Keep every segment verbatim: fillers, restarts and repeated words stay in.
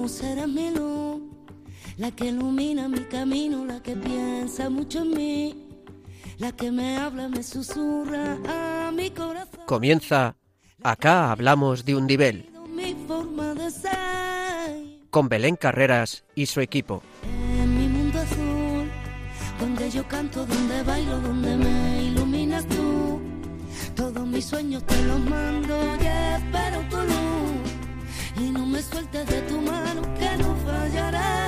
luz, eres mi luz, la que ilumina mi camino, la que piensa mucho en mí, la que me habla, me susurra a mi corazón. Comienza Acá hablamos de Undibel, Mi forma de ser. con Belén Carreras y su equipo. En mi mundo azul, donde yo canto, donde bailo, donde me iluminas tú. Todos mis sueños te los mando y espero tu luz. Y no me sueltes de tu mano, que no fallaré.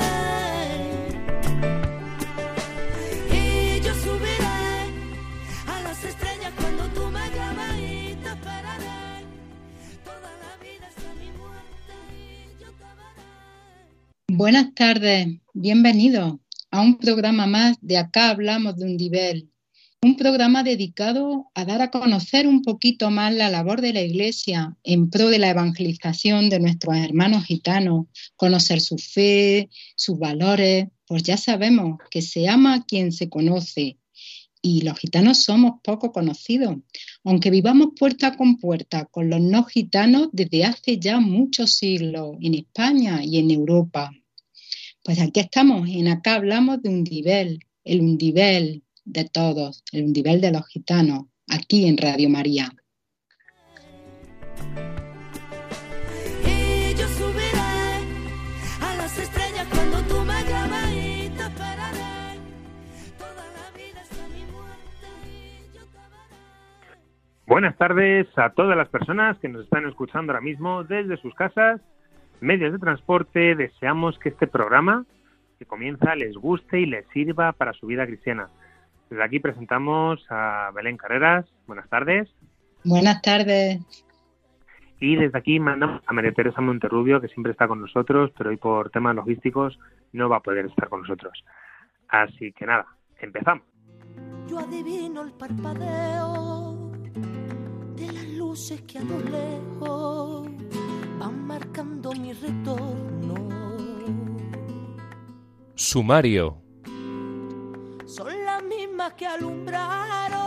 Y yo subiré a las estrellas cuando tú me llames y te esperaré. Toda la vida hasta mi muerte y yo te veré. Buenas tardes, bienvenidos a un programa más de Acá hablamos de Undibel, un programa dedicado a dar a conocer un poquito más la labor de la Iglesia en pro de la evangelización de nuestros hermanos gitanos, conocer su fe, sus valores, pues ya sabemos que se ama a quien se conoce y los gitanos somos poco conocidos, aunque vivamos puerta con puerta con los no gitanos desde hace ya muchos siglos en España y en Europa. Pues aquí estamos, en Acá hablamos de Undibel, el Undibel de todos, el Undibel de los gitanos, aquí en Radio María. Y yo subiré a las estrellas cuando tú me llames y te esperaré. Toda la vida hasta mi muerte y yo te veré. Buenas tardes a todas las personas que nos están escuchando ahora mismo desde sus casas, medios de transporte. Deseamos que este programa que comienza les guste y les sirva para su vida cristiana. Desde aquí presentamos a Belén Carreras. Buenas tardes. Buenas tardes. Y desde aquí mandamos a María Teresa Monterrubio, que siempre está con nosotros, pero hoy por temas logísticos no va a poder estar con nosotros. Así que nada, empezamos. Yo adivino el parpadeo de las luces que a lo lejos van marcando mi retorno. Sumario. Son las mismas que alumbraron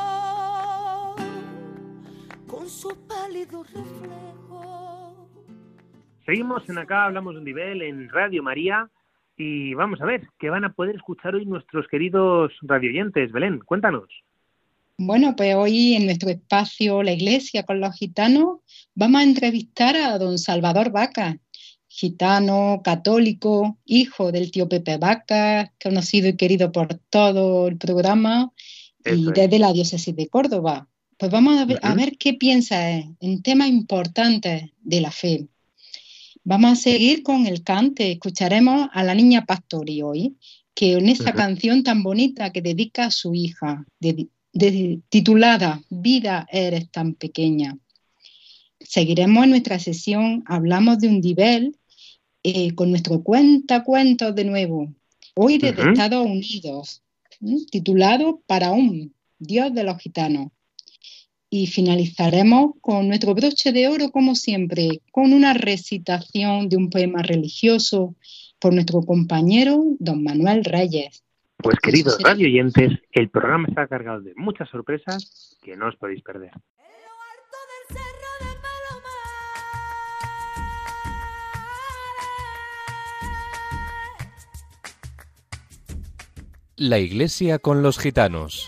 con sus pálidos reflejos. Seguimos en Acá hablamos de Undibel en Radio María y vamos a ver qué van a poder escuchar hoy nuestros queridos radioyentes. Belén, cuéntanos. Bueno, pues hoy en nuestro espacio La Iglesia con los gitanos vamos a entrevistar a don Salvador Vacas, gitano, católico, hijo del tío Pepe Vacas, conocido y querido por todo el programa, Eso y es. desde la diócesis de Córdoba. Pues vamos a ver, Uh-huh. a ver qué piensa él en temas importantes de la fe. Vamos a seguir con el cante. Escucharemos a la niña Pastori hoy, que en esa Uh-huh. canción tan bonita que dedica a su hija, de, de- titulada Vida eres tan pequeña. Seguiremos en nuestra sesión Hablamos de Undibel, eh, con nuestro cuentacuentos de nuevo, hoy desde Ujú. Estados Unidos, ¿m? titulado Paraón, Dios de los gitanos. Y finalizaremos con nuestro broche de oro, como siempre, con una recitación de un poema religioso por nuestro compañero don Manuel Reyes. Pues queridos Eso será. radioyentes, el programa está cargado de muchas sorpresas que no os podéis perder. En lo alto del cerro de Palomares, La Iglesia con los gitanos.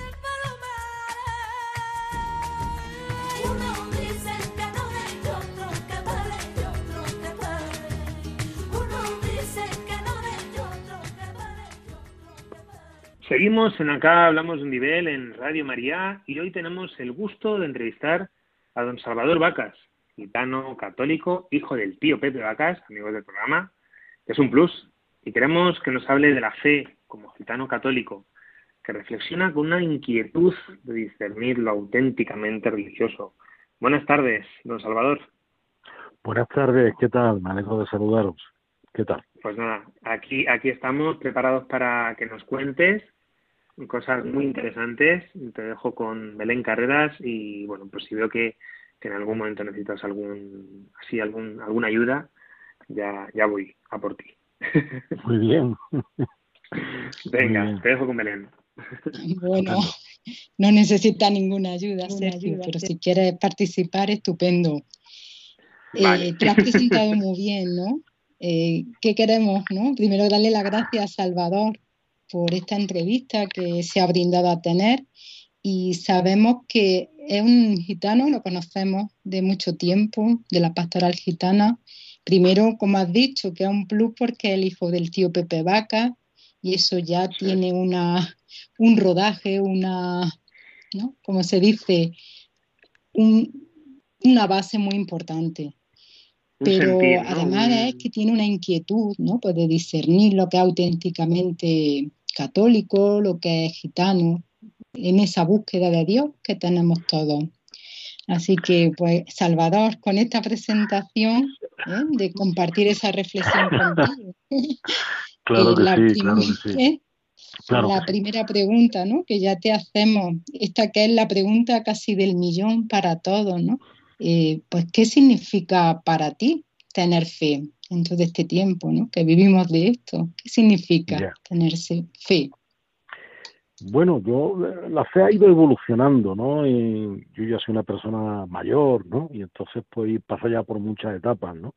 uno dice que no es y otro que vale, y otro que vale. Uno dice que no es y otro que vale, y otro que vale. Seguimos en Acá hablamos de Undibel en Radio María y hoy tenemos el gusto de entrevistar a don Salvador Vacas, gitano, católico, hijo del tío Pepe Vacas, amigos del programa. Es un plus y queremos que nos hable de la fe como gitano católico, que reflexiona con una inquietud de discernir lo auténticamente religioso. Buenas tardes, don Salvador. Buenas tardes, ¿qué tal? Me alegro de saludaros. ¿Qué tal? Pues nada, aquí, aquí estamos preparados para que nos cuentes cosas muy interesantes. Te dejo con Belén Carreras y bueno, pues si veo que, que en algún momento necesitas algún así algún alguna ayuda, ya, ya voy a por ti. Muy bien. Venga, Muy bien. te dejo con Belén. Bueno, no necesita ninguna ayuda, Sergio, pero si quieres participar, estupendo. Vale. Eh, te lo has presentado muy bien, ¿no? Eh, ¿qué queremos, no? Primero darle las gracias a Salvador por esta entrevista que se ha brindado a tener, y sabemos que es un gitano, lo conocemos de mucho tiempo, de la pastoral gitana. Primero, como has dicho, que es un plus porque es el hijo del tío Pepe Vaca, y eso ya sí. tiene una, un rodaje, una, ¿no? Como se dice, un, una base muy importante. Un Pero sentir, ¿no? además un... es que tiene una inquietud, ¿no? Pues de discernir lo que es auténticamente católico, lo que es gitano, en esa búsqueda de Dios que tenemos todos. Así que, pues, Salvador, con esta presentación, ¿eh? de compartir esa reflexión contigo. Claro eh, que la sí, prim- claro que sí. ¿eh? Claro La que sí. primera pregunta, ¿no? Que ya te hacemos, esta que es la pregunta casi del millón para todos, ¿no? Eh, pues, ¿qué significa para ti tener fe en todo este tiempo, ¿no? Que vivimos de esto? ¿Qué significa Yeah. tener fe? Bueno, yo, la fe ha ido evolucionando, ¿no? Y yo ya soy una persona mayor, ¿no? Y entonces, pues, paso ya por muchas etapas, ¿no?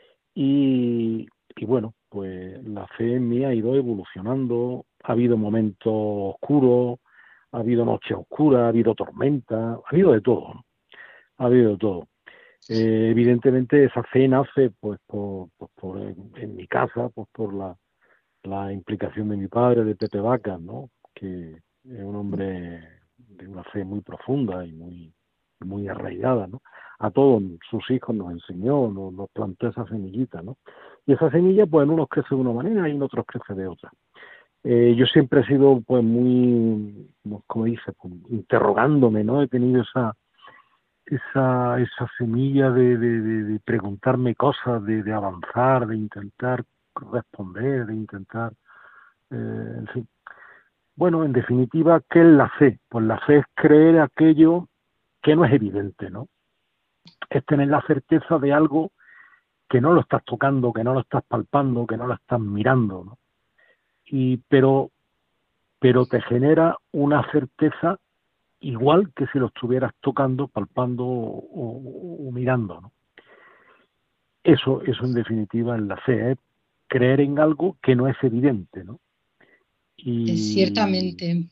Y, y bueno, pues la fe en mí ha ido evolucionando. Ha habido momentos oscuros, ha habido noches oscuras, ha habido tormenta, ha habido de todo, ¿no? Ha habido de todo. Eh, evidentemente esa fe nace, pues, por, pues, por en, en mi casa, pues por la, la implicación de mi padre, de Pepe Vacas, ¿no? Que es un hombre de una fe muy profunda y muy, muy arraigada, ¿no? A todos sus hijos nos enseñó, nos, nos plantó esa semillita, ¿no? Y esa semilla, pues, en unos crece de una manera y en otros crece de otra. Eh, yo siempre he sido, pues, muy, como dice, pues, interrogándome, ¿no? He tenido esa esa esa semilla de, de, de, de preguntarme cosas, de, de avanzar, de intentar responder, de intentar, eh, en fin. Bueno, en definitiva, ¿qué es la fe? Pues la fe es creer aquello que no es evidente, ¿no? Es tener la certeza de algo que no lo estás tocando, que no lo estás palpando, que no lo estás mirando, ¿no? Y, pero, pero te genera una certeza igual que si lo estuvieras tocando, palpando o, o, o mirando, ¿no? Eso, eso en definitiva es la fe, es creer en algo que no es evidente, ¿no? Y Ciertamente.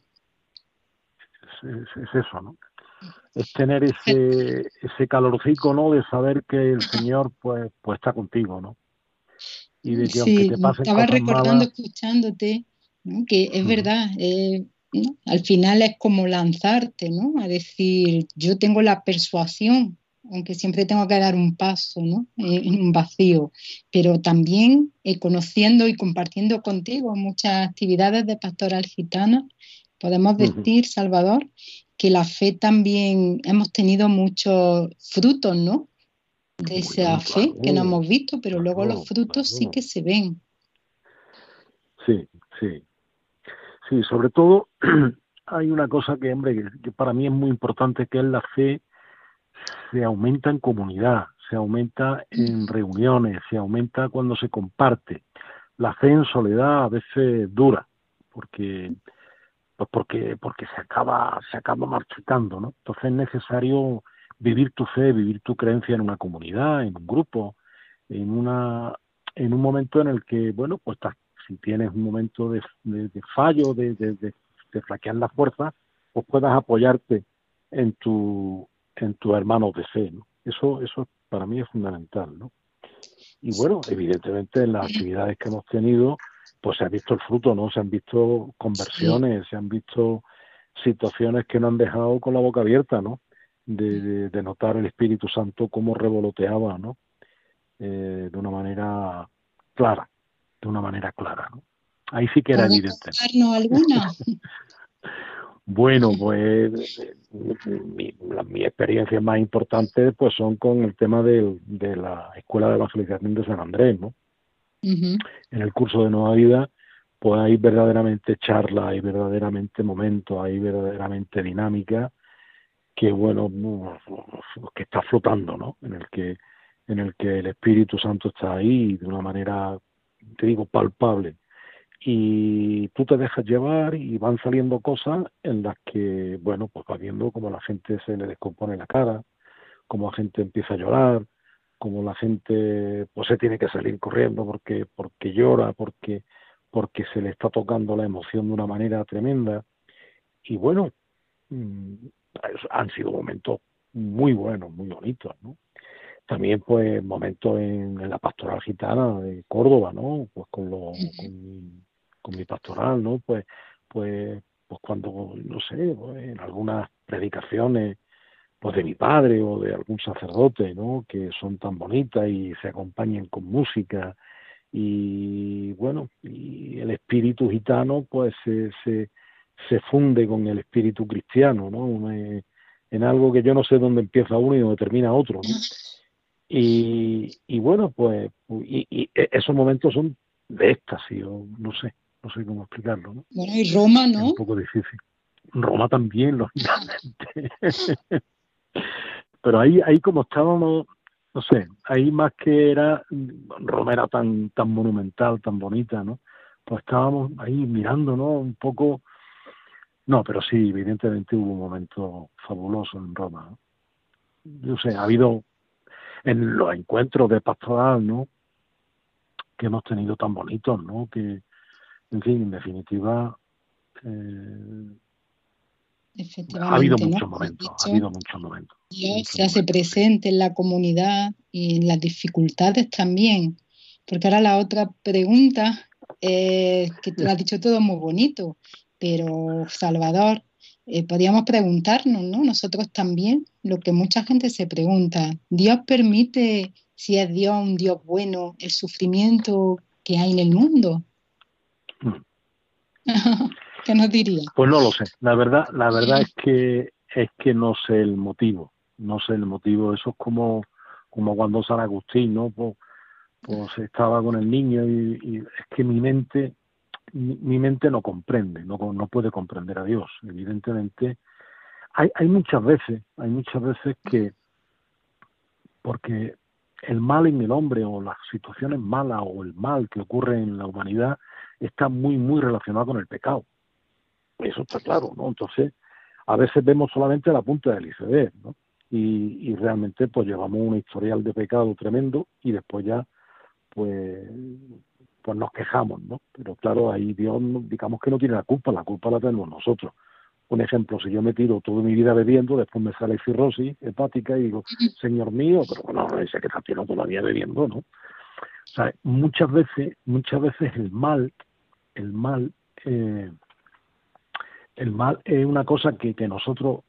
Es, es, es eso, ¿no? Es tener ese ese calorcico, ¿no? De saber que el Señor, pues, pues está contigo, ¿no? Y de que Sí, aunque te pasen estaba cosas recordando, malas, escuchándote, ¿no? Que es uh-huh. verdad, eh, ¿no? Al final es como lanzarte, ¿no? A decir, yo tengo la persuasión, aunque siempre tengo que dar un paso, ¿no? En un vacío, pero también eh, conociendo y compartiendo contigo muchas actividades de pastoral gitana, podemos decir, uh-huh. Salvador, que la fe también hemos tenido muchos frutos, ¿no? De esa Bueno, fe claro, que no hemos visto, pero claro, luego los frutos claro. sí que se ven. Sí, sí. Sí, sobre todo hay una cosa que, hombre, que, que para mí es muy importante, que es la fe se aumenta en comunidad, se aumenta en reuniones, se aumenta cuando se comparte. La fe en soledad a veces dura, porque pues porque porque se acaba se acaba marchitando, ¿no? Entonces es necesario vivir tu fe, vivir tu creencia en una comunidad, en un grupo, en una en un momento en el que, bueno, pues si tienes un momento de, de, de fallo, de, de, de, de flaquear la fuerza, pues puedas apoyarte en tu en tus hermanos de fe, ¿no? Eso eso para mí es fundamental, ¿no? Y bueno, evidentemente en las actividades que hemos tenido, pues se ha visto el fruto, ¿no? Se han visto conversiones, sí. Se han visto situaciones que nos han dejado con la boca abierta, ¿no? De, de, de notar el Espíritu Santo cómo revoloteaba, ¿no? Eh, de una manera clara, de una manera clara, ¿no? Ahí sí que era evidente. ¿Puedes alguna? Bueno, pues mi, la, mi experiencia más importante pues son con el tema de, de la Escuela de Evangelización de San Andrés, ¿no? Uh-huh. En el curso de Nueva Vida, pues hay verdaderamente charlas, hay verdaderamente momentos, hay verdaderamente dinámica que, bueno, que está flotando, ¿no? En el que, en el que el Espíritu Santo está ahí de una manera, te digo, palpable. Y tú te dejas llevar y van saliendo cosas en las que, bueno, pues va viendo cómo la gente se le descompone la cara, cómo la gente empieza a llorar, como la gente pues se tiene que salir corriendo porque porque llora, porque porque se le está tocando la emoción de una manera tremenda. Y bueno, mmm, han sido momentos muy buenos, muy bonitos, ¿no? También pues momentos en, en la pastoral gitana de Córdoba, ¿no? Pues con, lo, con, mi, con mi pastoral, ¿no? Pues, pues, pues cuando, no sé, pues en algunas predicaciones pues de mi padre o de algún sacerdote, ¿no? Que son tan bonitas y se acompañan con música y bueno, y el espíritu gitano pues se, se, se funde con el espíritu cristiano, ¿no? En, en algo que yo no sé dónde empieza uno y dónde termina otro, ¿no? Y, y bueno, pues y, y esos momentos son de éxtasis, o no sé, no sé cómo explicarlo, ¿no? Bueno, y Roma, ¿no? Es un poco difícil. Roma también, lógicamente. Pero ahí, ahí como estábamos, no sé, ahí más que era, Roma era tan, tan monumental, tan bonita, ¿no? Pues estábamos ahí mirando, ¿no? Un poco, no, pero sí, evidentemente hubo un momento fabuloso en Roma, ¿no? Yo sé, ha habido en los encuentros de pastoral, ¿no? Que hemos tenido tan bonitos, ¿no? Que, en fin, en definitiva, eh, ha habido muchos ¿no? momentos, ha habido muchos momentos. Dios muchos se hace momentos, presente sí. en la comunidad y en las dificultades también. Porque ahora la otra pregunta, eh, que tú lo has dicho todo muy bonito, pero Salvador, eh, podríamos preguntarnos, ¿no? Nosotros también, lo que mucha gente se pregunta, ¿Dios permite, si es Dios un Dios bueno, el sufrimiento que hay en el mundo? Mm. ¿Qué nos diría? Pues no lo sé. La verdad, la verdad es que es que no sé el motivo. No sé el motivo. Eso es como, como cuando San Agustín, ¿no? Pues, pues estaba con el niño y, y es que mi mente, mi, mi mente no comprende, no, no puede comprender a Dios. Evidentemente, hay, hay muchas veces, hay muchas veces que, porque el mal en el hombre o las situaciones malas o el mal que ocurre en la humanidad está muy, muy relacionado con el pecado. Eso está claro, ¿no? Entonces, a veces vemos solamente la punta del iceberg, ¿no? Y, y realmente pues llevamos un historial de pecado tremendo y después ya pues pues nos quejamos, ¿no? Pero claro, ahí Dios digamos que no tiene la culpa, la culpa la tenemos nosotros. Un ejemplo, si yo me tiro toda mi vida bebiendo, después me sale cirrosis hepática y digo, Señor mío, pero bueno, ese que está tirando todavía bebiendo, ¿no? O sea, muchas veces, muchas veces el mal, el mal, eh, el mal es una cosa que, que nosotros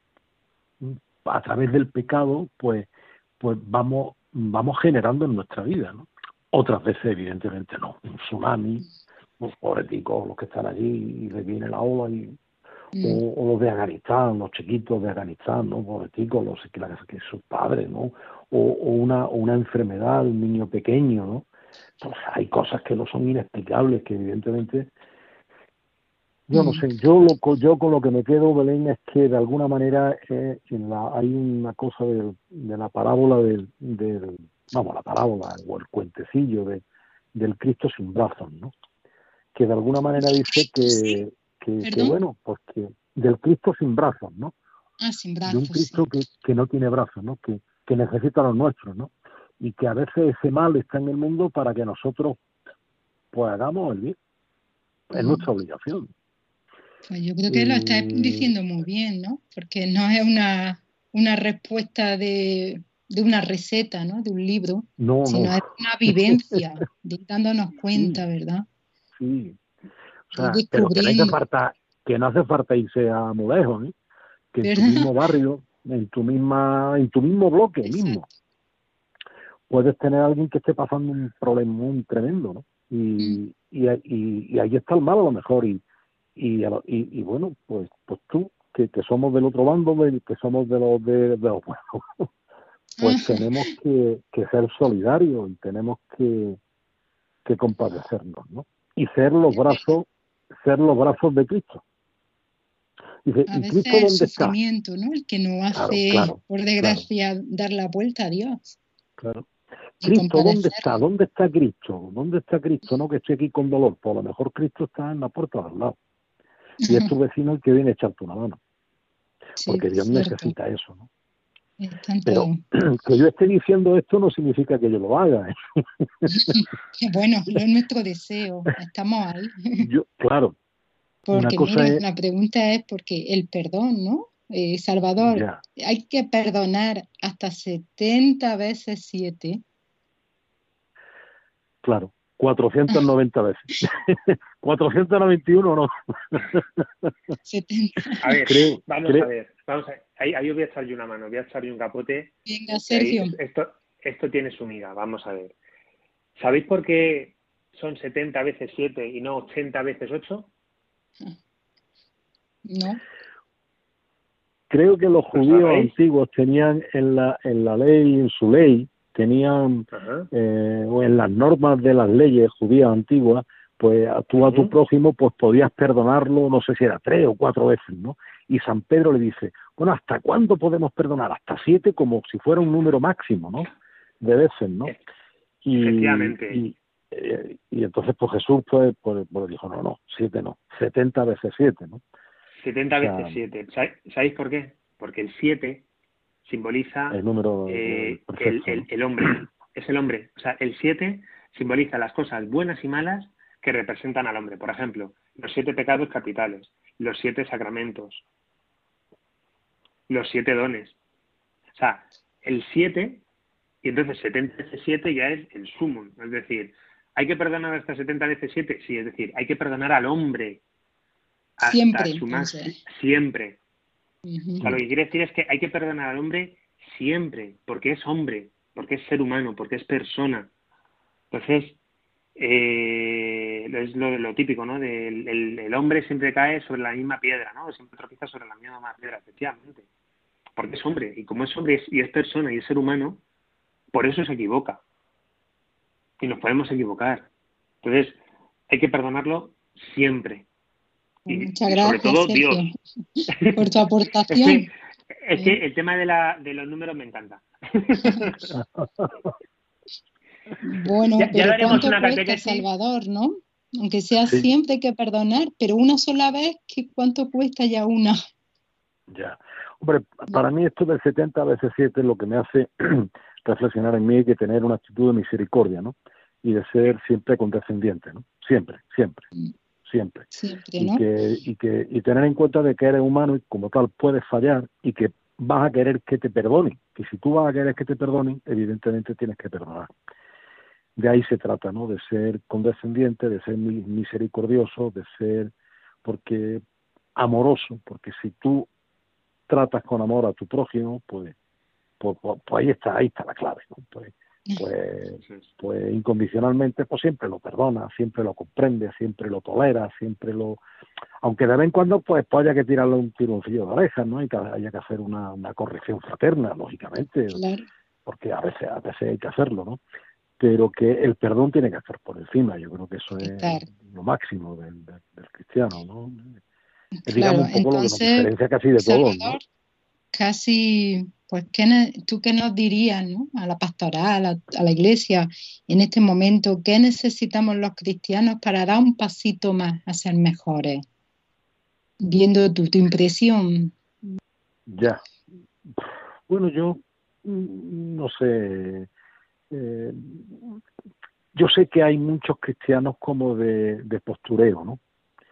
a través del pecado pues pues vamos vamos generando en nuestra vida, ¿no? Otras veces evidentemente no, un tsunami, los pobreticos, los que están allí y les viene la ola y mm. o, o los de Afganistán, los chiquitos de Afganistán, ¿no? Pobreticos, los que, que sus padres, ¿no? O, o una o una enfermedad, un niño pequeño, ¿no? Entonces hay cosas que no son inexplicables, que evidentemente yo no sé, yo lo, yo con lo que me quedo, Belén, es que de alguna manera eh, en la, hay una cosa de, de la parábola del, del, vamos, la parábola o el cuentecillo de, del Cristo sin brazos, ¿no? Que de alguna manera dice que, que, que bueno, pues que del Cristo sin brazos, ¿no? Ah, sin brazos, de un Cristo sí. que, que no tiene brazos, ¿no? Que, que necesita los nuestros, ¿no? Y que a veces ese mal está en el mundo para que nosotros pues hagamos el bien. Es mm. nuestra obligación. Pues yo creo que lo estás diciendo muy bien, ¿no? Porque no es una, una respuesta de, de una receta, ¿no? De un libro, no, sino no. es una vivencia, de dándonos cuenta, sí, ¿verdad? Sí. O sea, pero que no hace falta, que no hace falta irse a muy lejos, ¿eh? Que ¿verdad? En tu mismo barrio, en tu misma, en tu mismo bloque Exacto. mismo, puedes tener a alguien que esté pasando un problema muy tremendo, ¿no? Y, mm. y, y, y ahí está el mal a lo mejor y Y, y, y bueno, pues pues tú, que, que somos del otro bando, de, que somos de los de, de los buenos, pues tenemos que, que ser solidarios y tenemos que, que compadecernos, ¿no? Y ser los brazos, ser los brazos de Cristo. Dice, a ¿y veces Cristo dónde el sufrimiento, está? ¿No? El que nos hace, claro, claro, por desgracia, claro. dar la vuelta a Dios. Claro. Cristo, ¿dónde está? ¿Dónde está Cristo? ¿Dónde está Cristo? No que estoy aquí con dolor. Pues a lo mejor Cristo está en la puerta de al lado. Y es tu vecino el que viene a echarte una mano. Porque sí, Dios cierto. necesita eso, ¿no? Es tanto... Pero que yo esté diciendo esto no significa que yo lo haga, ¿eh? Bueno, no es nuestro deseo, estamos ahí. Yo, claro. Porque una cosa mira, es... la pregunta es porque el perdón, ¿no? Eh, Salvador, Ya. hay que perdonar hasta setenta veces siete. Claro, cuatrocientas noventa veces. cuatrocientos noventa y uno no. setenta. A ver, Creo, vamos creo... a ver, vamos a ver. Ahí, ahí os voy a echar yo una mano, voy a echar yo un capote. Venga, Ahí, Sergio. esto, esto tiene su miga, vamos a ver. ¿Sabéis por qué son setenta veces siete y no ochenta veces ocho? No. Creo que los ¿Lo judíos sabéis? antiguos tenían en la en la ley, en su ley, tenían, eh, o en las normas de las leyes judías antiguas, pues tú a tu Uh-huh. prójimo pues podías perdonarlo, no sé si era tres o cuatro veces, ¿no? Y San Pedro le dice, bueno, ¿hasta cuándo podemos perdonar? Hasta siete, como si fuera un número máximo, ¿no? De veces, ¿no? Y, Efectivamente. y, eh, y entonces pues Jesús pues, pues, pues dijo, no, no, siete no, setenta veces siete, ¿no? setenta O sea, veces siete. ¿Sabéis por qué? Porque el siete simboliza el número eh, perfecto, el, el, ¿no? el hombre. Es el hombre. O sea, el siete simboliza las cosas buenas y malas que representan al hombre. Por ejemplo, los siete pecados capitales, los siete sacramentos, los siete dones. O sea, el siete, y entonces setenta veces siete ya es el sumum. Es decir, ¿hay que perdonar hasta setenta veces siete? Sí, es decir, hay que perdonar al hombre hasta Siempre, su más entonces. siempre. Uh-huh. O sea, lo que quiere decir es que hay que perdonar al hombre siempre, porque es hombre, porque es ser humano, porque es persona. Entonces, eh, es lo, lo típico, ¿no? Del, el, el hombre siempre cae sobre la misma piedra, ¿no? Siempre tropieza sobre la misma piedra, efectivamente. Porque es hombre, y como es hombre es, y es persona y es ser humano, por eso se equivoca. Y nos podemos equivocar. Entonces, hay que perdonarlo siempre. Y, Muchas y gracias, sobre todo, Sergio, Dios. por tu aportación. Es que, es que el tema de, la, de los números me encanta. Bueno, ya, ya pero daremos ¿cuánto una cuesta, catequesis. Salvador, no? Aunque sea Sí. siempre hay que perdonar, pero una sola vez, ¿qué, ¿cuánto cuesta ya una? Ya. Hombre, para mí esto del setenta veces siete lo que me hace reflexionar en mí hay que tener una actitud de misericordia, ¿no? Y de ser siempre condescendiente, ¿no? Siempre, siempre, siempre. Siempre, Y ¿no? que, y que, y tener en cuenta de que eres humano y como tal puedes fallar y que vas a querer que te perdonen. Que si tú vas a querer que te perdonen, evidentemente tienes que perdonar. De ahí se trata, ¿no? De ser condescendiente, de ser misericordioso, de ser, porque amoroso, porque si tú tratas con amor a tu prójimo, pues, pues, pues, pues ahí está, ahí está la clave, ¿no? Pues, pues, pues incondicionalmente, pues siempre lo perdona, siempre lo comprende, siempre lo tolera, siempre lo, aunque de vez en cuando, pues, pues haya que tirarle un tironcillo de orejas, ¿no? Y que haya que hacer una, una corrección fraterna, lógicamente, Claro. porque a veces, a veces hay que hacerlo, ¿no? Pero que el perdón tiene que estar por encima, yo creo que eso es Claro. lo máximo del, del, del cristiano, ¿no? Es, Claro, digamos, un poco entonces, lo que nos diferencia casi de Salvador, todos, ¿no? Casi, pues, ¿qué ne- ¿tú qué nos dirías, ¿no? A la pastoral, a, a la iglesia, en este momento, ¿qué necesitamos los cristianos para dar un pasito más a ser mejores? Viendo tu, tu impresión. Ya. Bueno, yo mm, no sé. Eh, yo sé que hay muchos cristianos como de, de postureo, ¿no?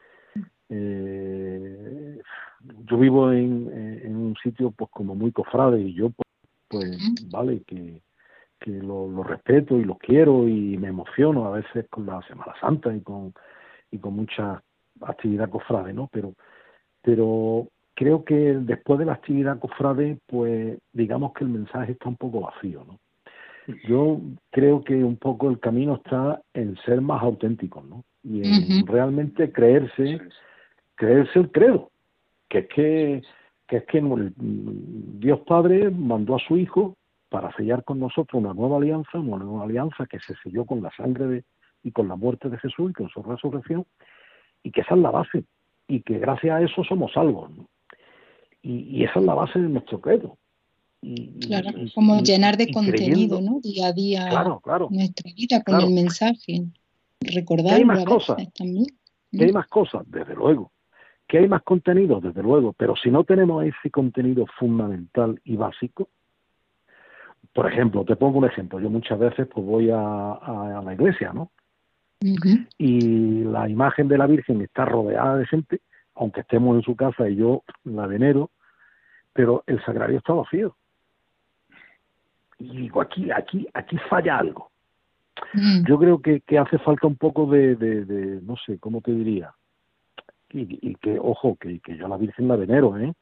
Eh, yo vivo en, en un sitio pues como muy cofrade y yo pues, pues vale que, que lo, lo respeto y los quiero y me emociono a veces con la Semana Santa y con y con mucha actividad cofrade, ¿no? Pero pero creo que después de la actividad cofrade pues digamos que el mensaje está un poco vacío, ¿no? Yo creo que un poco el camino está en ser más auténticos, ¿no? Y en Uh-huh. realmente creerse creerse el credo, que es que, que es que el Dios Padre mandó a su Hijo para sellar con nosotros una nueva alianza, una nueva alianza que se selló con la sangre de, y con la muerte de Jesús y con su resurrección, y que esa es la base, y que gracias a eso somos salvos, ¿no? Y, y esa es la base de nuestro credo. Y, Claro, y, como y, llenar de y contenido, creyendo, ¿no? Día a día claro, claro, nuestra vida con claro. el mensaje. Que hay Recordarlo más a cosas, veces también. que hay más cosas, desde luego. Que hay más contenido, desde luego, pero si no tenemos ese contenido fundamental y básico, por ejemplo, te pongo un ejemplo. Yo muchas veces pues voy a, a, a la iglesia, ¿no? Ujú. Y la imagen de la Virgen está rodeada de gente, aunque estemos en su casa y yo la venero, pero el sagrario está vacío. Y digo, aquí, aquí, aquí falla algo. Mm. Yo creo que, que hace falta un poco de, de, de, no sé, ¿cómo te diría? Y, y que, ojo, que, que yo a la Virgen la venero, ¿eh?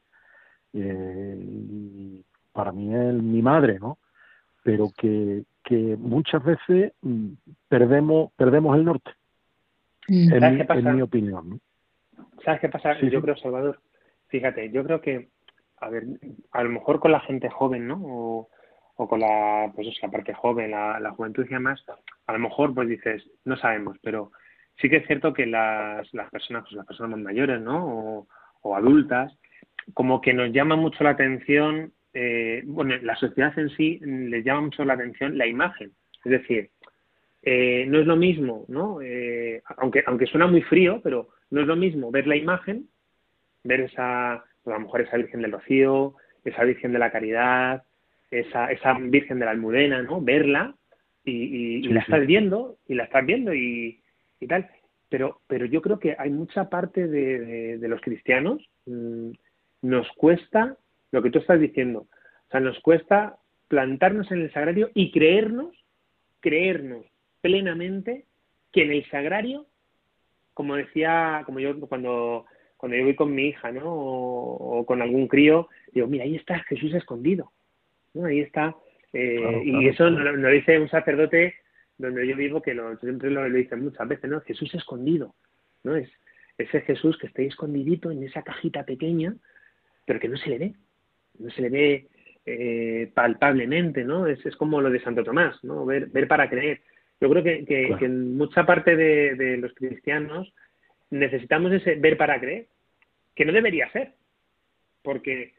eh y para mí es mi madre, ¿no? Pero que, que muchas veces mm, perdemos perdemos el norte, Mm. en ¿Sabes mi, qué pasa? en mi opinión, ¿no? ¿Sabes qué pasa? Sí, Yo sí. creo, Salvador, fíjate, yo creo que, a ver, a lo mejor con la gente joven, ¿no? O, o con la, pues eso, la parte joven, la, la juventud y demás, a lo mejor pues dices, no sabemos, pero sí que es cierto que las, las personas, pues las personas más mayores, ¿no? O, o adultas, como que nos llama mucho la atención, eh, bueno, la sociedad en sí les llama mucho la atención la imagen. Es decir, eh, no es lo mismo, ¿no? Eh, aunque, aunque suena muy frío, pero no es lo mismo ver la imagen, ver esa, pues a lo mejor esa Virgen del Rocío, esa Virgen de la Caridad, esa, esa Virgen de la Almudena, ¿no? Verla y, y, y Sí, la sí. estás viendo, y la estás viendo y, y tal. Pero, pero yo creo que hay mucha parte de, de, de los cristianos, mmm, nos cuesta lo que tú estás diciendo. O sea, nos cuesta plantarnos en el sagrario y creernos, creernos plenamente que en el sagrario, como decía, como yo cuando, cuando yo voy con mi hija, ¿no? O, o con algún crío, digo, mira, ahí está Jesús escondido, ¿no? Ahí está. Eh, Claro, y claro, eso claro. nos lo, lo dice un sacerdote donde yo vivo, que lo, siempre lo, lo dicen muchas veces, ¿no? Jesús escondido, ¿no? Es ese Jesús que está ahí escondidito en esa cajita pequeña, pero que no se le ve, no se le ve eh, palpablemente, ¿no? Es, es como lo de Santo Tomás, ¿no? Ver, ver para creer. Yo creo que, que, Claro. que en mucha parte de, de los cristianos necesitamos ese ver para creer, que no debería ser, porque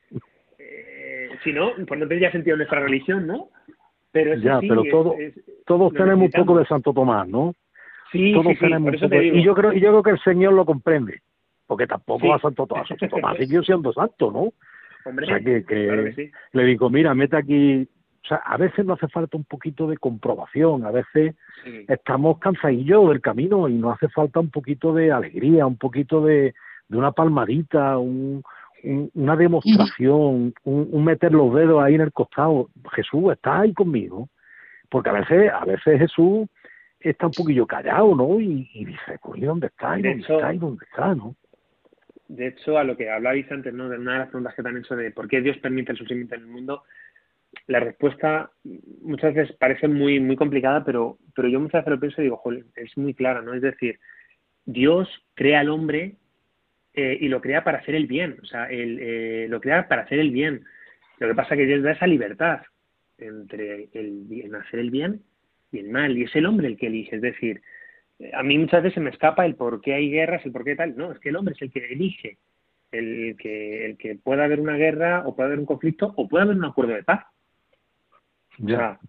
eh, si no, pues no tendría sentido nuestra religión, ¿no? Pero eso Ya, sí, pero es, todo, es, todos lo tenemos un poco necesitamos. de Santo Tomás, ¿no? Sí, Todos sí, sí, tenemos por un eso poco. te digo. Y yo creo, y yo creo que el Señor lo comprende, porque tampoco Sí. a Santo Tomás, Santo Tomás siguió siendo santo, ¿no? Hombre, O sea, que, que, claro que sí. le digo, mira, mete aquí. O sea, a veces no hace falta un poquito de comprobación, a veces Sí. estamos cansadillos del camino y nos hace falta un poquito de alegría, un poquito de, de una palmadita, un, un, una demostración, un, un meter los dedos ahí en el costado. Jesús, ¿estás ahí conmigo? Porque a veces, a veces Jesús está un poquillo callado, ¿no? Y, y dice, coño, ¿dónde está? ¿Y De dónde hecho- está? ¿Y dónde está? ¿No? De hecho, a lo que hablabais antes, ¿no? De una de las preguntas que te han hecho de por qué Dios permite el sufrimiento en el mundo, la respuesta muchas veces parece muy muy complicada, pero pero yo muchas veces lo pienso y digo, joder, es muy clara, ¿no? Es decir, Dios crea al hombre eh, y lo crea para hacer el bien, o sea, él, eh, lo crea para hacer el bien. Lo que pasa es que Dios da esa libertad entre el bien, hacer el bien y el mal, y es el hombre el que elige, es decir, a mí muchas veces se me escapa el por qué hay guerras, el por qué tal. No, es que el hombre es el que elige, el que el que pueda haber una guerra o pueda haber un conflicto o pueda haber un acuerdo de paz. O Ya. sea,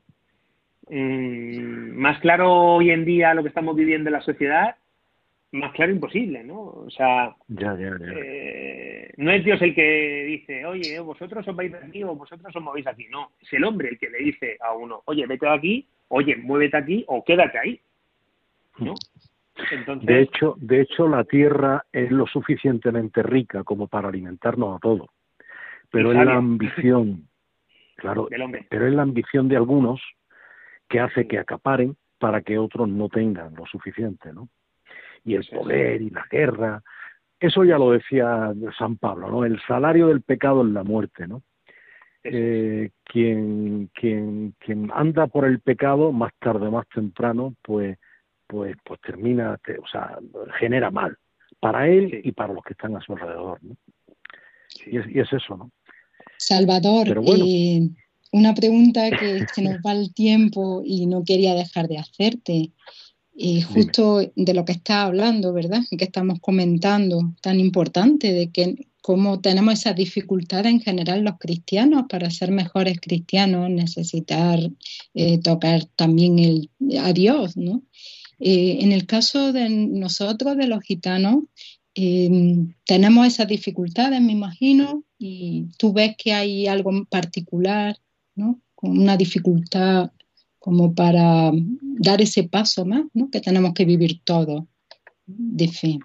mmm, más claro hoy en día lo que estamos viviendo en la sociedad, más claro imposible, ¿no? O sea, Ya, ya, ya. eh, no es Dios el que dice, oye, vosotros os vais de aquí o vosotros os movéis aquí. No, es el hombre el que le dice a uno, oye, vete de aquí, oye, muévete aquí o quédate ahí, ¿no? Entonces, De hecho, de hecho, la tierra es lo suficientemente rica como para alimentarnos a todos. Pero Y es la sabia. ambición, claro, del hombre. pero es la ambición de algunos que hace que acaparen para que otros no tengan lo suficiente, ¿no? Y el Eso es. poder y la guerra, eso ya lo decía San Pablo, ¿no? El salario del pecado es la muerte, ¿no? Eso Eh, quien, quien, quien anda por el pecado, más tarde o más temprano, pues, pues, pues termina, te- o sea, genera mal para él Sí. y para los que están a su alrededor, ¿no? Sí. Y es, y es eso, ¿no? Salvador, Pero bueno. eh, una pregunta que se nos va el tiempo y no quería dejar de hacerte. Eh, justo de lo que está hablando, ¿verdad? Que estamos comentando, tan importante, de que cómo tenemos esa dificultad en general los cristianos para ser mejores cristianos, necesitar eh, tocar también el, a Dios, ¿no? Eh, en el caso de nosotros, de los gitanos, eh, tenemos esas dificultades, me imagino, y tú ves que hay algo en particular, ¿no? con una dificultad como para dar ese paso más, ¿no? Que tenemos que vivir todos de fe.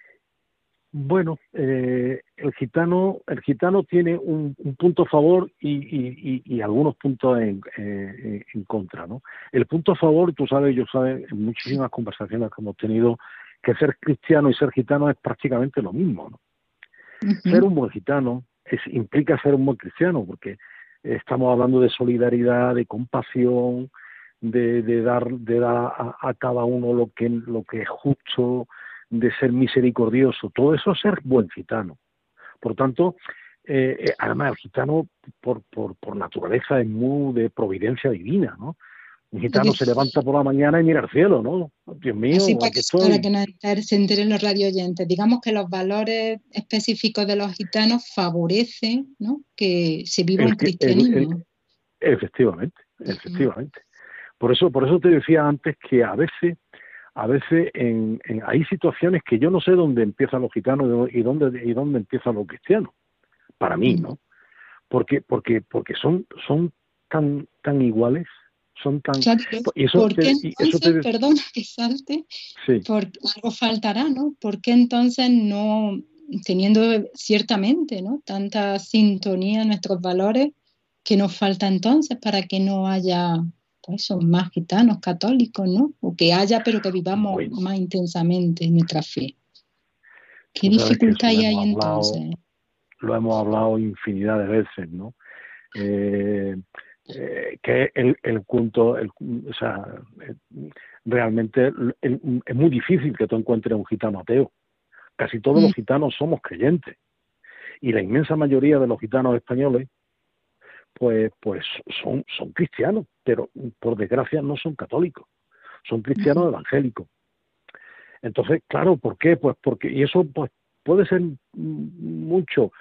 Bueno, eh, el gitano el gitano tiene un, un punto a favor y, y, y, y algunos puntos en, eh, en contra, ¿no? El punto a favor, tú sabes, yo sabes, en muchísimas conversaciones que hemos tenido, que ser cristiano y ser gitano es prácticamente lo mismo, ¿no? Uh-huh. Ser un buen gitano es, implica ser un buen cristiano, porque estamos hablando de solidaridad, de compasión, de, de dar, de dar a, a cada uno lo que, lo que es justo, de ser misericordioso. Todo eso es ser buen gitano. Por tanto, eh, además el gitano por, por, por naturaleza es muy de providencia divina, ¿no? Un gitano se levanta por la mañana y mira al cielo, ¿no? Dios mío, así para aquí que, estoy. Para que nos, se enteren los radio oyentes. Digamos que los valores específicos de los gitanos favorecen, ¿no?, que se viva el, un cristianismo. El, el, efectivamente, efectivamente. Uh-huh. Por eso, por eso te decía antes que a veces, a veces en, en, hay situaciones que yo no sé dónde empiezan los gitanos y dónde y dónde empiezan los cristianos. Para mí, ¿no? Porque, porque, porque son, son tan, tan iguales. Son tan... Claro, y eso ¿por qué te, entonces, y eso te... perdona que salte, sí. Porque algo faltará, ¿no? ¿Por qué entonces no, teniendo ciertamente, ¿no?, tanta sintonía en nuestros valores, que nos falta entonces para que no haya, pues, son más gitanos católicos, ¿no? O que haya, pero que vivamos bueno. más intensamente nuestra fe. ¿Qué dificultad hay ahí hablado, entonces? Lo hemos hablado infinidad de veces, ¿no? Eh, Eh, que el, el punto, el, o sea, eh, realmente el, el, es muy difícil que tú encuentres un gitano ateo. Casi todos mm. los gitanos somos creyentes y la inmensa mayoría de los gitanos españoles, pues, pues son, son cristianos, pero por desgracia no son católicos, son cristianos mm. evangélicos. Entonces, claro, ¿por qué? Pues porque y eso pues puede ser mucho.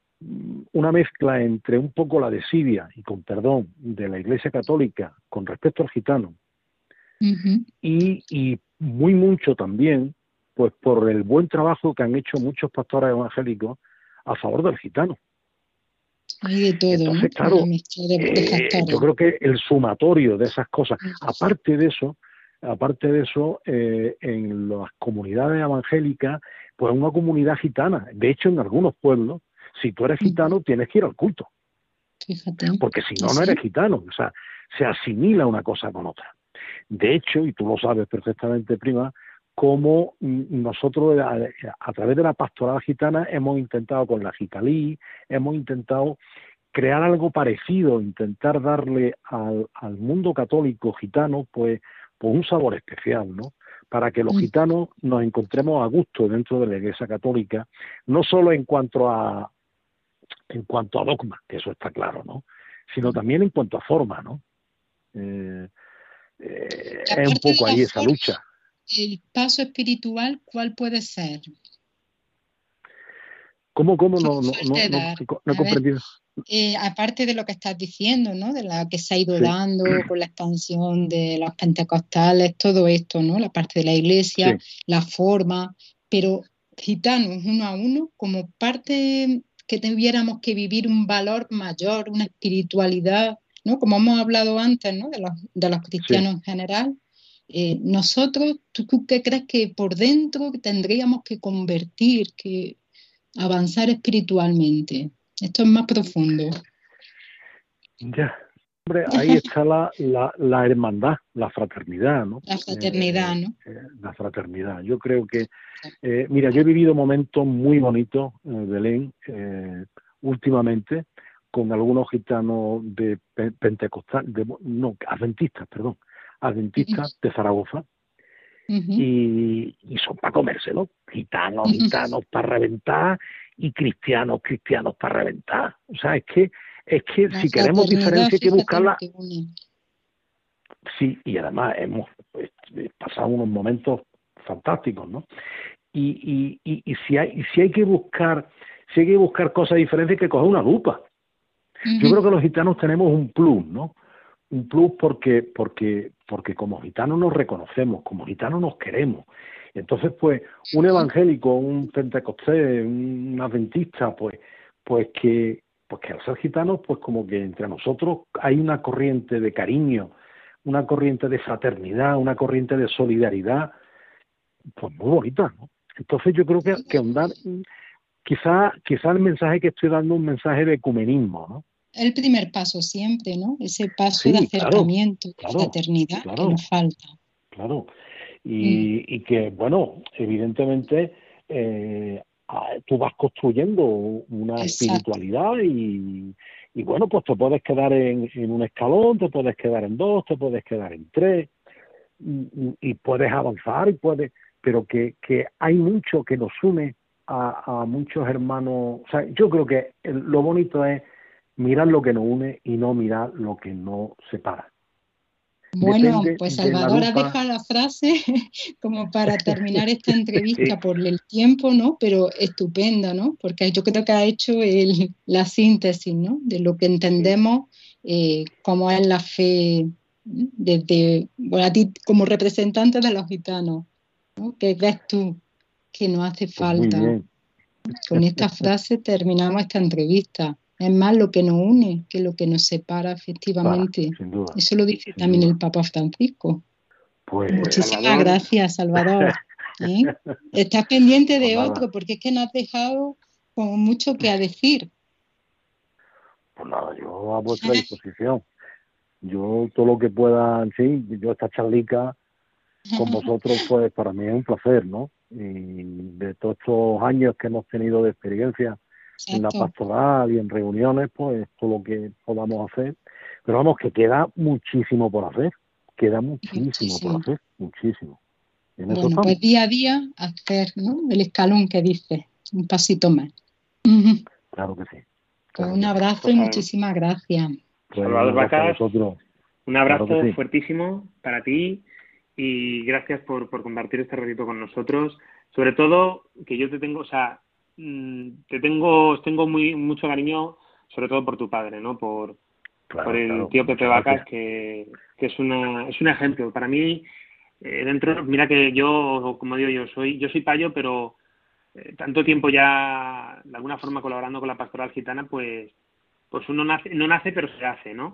Una mezcla entre un poco la desidia, y con perdón, de la Iglesia Católica con respecto al gitano, uh-huh. y, y muy mucho también, pues por el buen trabajo que han hecho muchos pastores evangélicos a favor del gitano. Hay de todo, entonces, ¿no? claro, de, de eh, yo creo que el sumatorio de esas cosas, aparte de eso, aparte de eso, eh, en las comunidades evangélicas, pues una comunidad gitana. De hecho, en algunos pueblos, si tú eres gitano, tienes que ir al culto. Fíjate. Porque si no, no eres gitano. O sea, se asimila una cosa con otra. De hecho, y tú lo sabes perfectamente, prima, como nosotros a, a través de la pastoral gitana hemos intentado con la Gitalí, hemos intentado crear algo parecido, intentar darle al, al mundo católico gitano pues, pues un sabor especial, ¿no? Para que los gitanos nos encontremos a gusto dentro de la Iglesia Católica, no solo en cuanto a en cuanto a dogma, que eso está claro, ¿no? Sino también en cuanto a forma, ¿no? Eh, eh, es un poco ahí esa forma, lucha. El paso espiritual, ¿cuál puede ser? ¿Cómo, cómo? No, no, no, no, no he comprendido. Eh, aparte de lo que estás diciendo, ¿no? De la que se ha ido sí. dando con la expansión de los pentecostales, todo esto, ¿no? La parte de la iglesia, sí. la forma, pero gitanos uno a uno, como parte que tuviéramos que vivir un valor mayor, una espiritualidad, ¿no? Como hemos hablado antes, ¿no? De los, de los cristianos sí. en general. Eh, nosotros, ¿tú, ¿tú qué crees que por dentro tendríamos que convertir, que avanzar espiritualmente? Esto es más profundo. Ya, hombre, ahí está la, la, la hermandad, la fraternidad, ¿no? La fraternidad, eh, ¿no? Eh, la fraternidad. Yo creo que, eh, mira, yo he vivido momentos muy bonitos, eh, Belén, eh, últimamente, con algunos gitanos de pentecostal, de, no, adventistas, perdón, adventistas uh-huh. de Zaragoza, uh-huh. y, y son para comérselo, gitanos, uh-huh. gitanos para reventar, y cristianos, cristianos para reventar. O sea, es que, es que la si queremos diferencia hay que buscarla. Sí, y además hemos pues, pasado unos momentos fantásticos, ¿no? Y, y, y, y si hay, y si hay que buscar, si hay que buscar cosas diferentes, hay que coger una lupa. Uh-huh. Yo creo que los gitanos tenemos un plus, ¿no? Un plus porque, porque, porque como gitanos nos reconocemos, como gitanos nos queremos. Entonces, pues, un evangélico, un pentecostés, un adventista, pues, pues que, pues que al ser gitanos, pues como que entre nosotros hay una corriente de cariño, una corriente de fraternidad, una corriente de solidaridad, pues muy bonita, ¿no? Entonces yo creo que, que andar, quizá, quizá el mensaje que estoy dando es un mensaje de ecumenismo, ¿no? El primer paso siempre, ¿no? Ese paso Sí, de acercamiento, claro, de fraternidad claro, que nos falta. Claro, y, mm. y que, bueno, evidentemente eh, tú vas construyendo una Exacto. espiritualidad y, y, bueno, pues te puedes quedar en, en un escalón, te puedes quedar en dos, te puedes quedar en tres, y, y puedes avanzar, y puedes, pero que, que hay mucho que nos une a, a muchos hermanos. O sea, yo creo que lo bonito es mirar lo que nos une y no mirar lo que nos separa. Bueno, pues Salvador ha dejado la frase como para terminar esta entrevista sí. por el tiempo, ¿no? Pero estupenda, ¿no? Porque yo creo que ha hecho el, la síntesis, ¿no? De lo que entendemos, eh, cómo es la fe desde, bueno, a ti como representante de los gitanos, ¿no? ¿Qué crees tú que nos hace falta? Pues muy bien. Con esta frase terminamos esta entrevista. Es más lo que nos une que lo que nos separa, efectivamente. Ah, sin duda, Eso lo dice también duda. El Papa Francisco. Pues, Muchísimas Salvador. gracias, Salvador. ¿Eh? Estás pendiente de pues otro, porque es que nos has dejado con mucho que a decir. Pues nada, yo a vuestra disposición. Yo todo lo que pueda, sí, yo esta charlica con vosotros, pues para mí es un placer, ¿no? Y de todos estos años que hemos tenido de experiencia Exacto. en la pastoral y en reuniones, pues todo lo que podamos hacer. Pero vamos, que queda muchísimo por hacer, queda muchísimo, muchísimo. por hacer, muchísimo. ¿En bueno, eso pues día a día hacer, ¿no? El escalón que dice, un pasito más. Claro que sí. Claro pues un abrazo que y muchísimas gracias. Pues Salvador Vacas, un abrazo claro sí. fuertísimo para ti y gracias por, por compartir este ratito con nosotros. Sobre todo, que yo te tengo, o sea, te tengo tengo muy mucho cariño, sobre todo por tu padre, ¿no? Por, claro, por el claro, tío Pepe Vacas, que, que es una es un ejemplo. Para mí, eh, dentro, mira que yo, como digo yo, soy yo soy payo, pero eh, tanto tiempo ya, de alguna forma, colaborando con la pastoral gitana, pues pues uno nace, no nace, pero se hace, ¿no?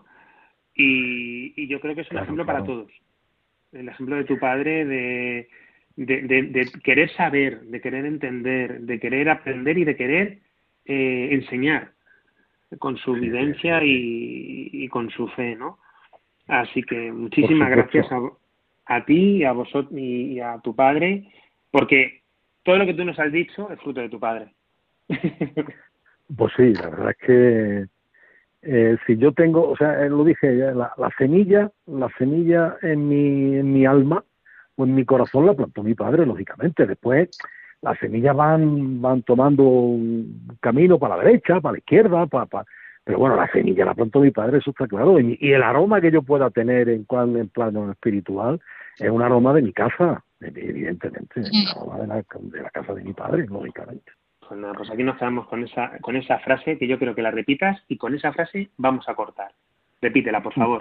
Y, y yo creo que es un claro, ejemplo claro. para todos. El ejemplo de tu padre, de, de, de, de querer saber, de querer entender, de querer aprender y de querer eh, enseñar con su vivencia y, y con su fe, ¿no? Así que muchísimas gracias a, a ti y a vosotros y a tu padre, porque todo lo que tú nos has dicho es fruto de tu padre. Pues sí, la verdad es que Eh, si yo tengo, o sea, lo dije, la, la semilla, la semilla en mi, en mi alma o en mi corazón la plantó mi padre, lógicamente. Después las semillas van, van tomando un camino para la derecha, para la izquierda, para, para, pero bueno, la semilla la plantó mi padre, eso está claro. Y, y el aroma que yo pueda tener en, en plano espiritual es un aroma de mi casa, evidentemente, el aroma de la, de la casa de mi padre, lógicamente. Pues nada, pues aquí nos quedamos con esa con esa frase, que yo creo que la repitas, y con esa frase vamos a cortar. Repítela, por favor.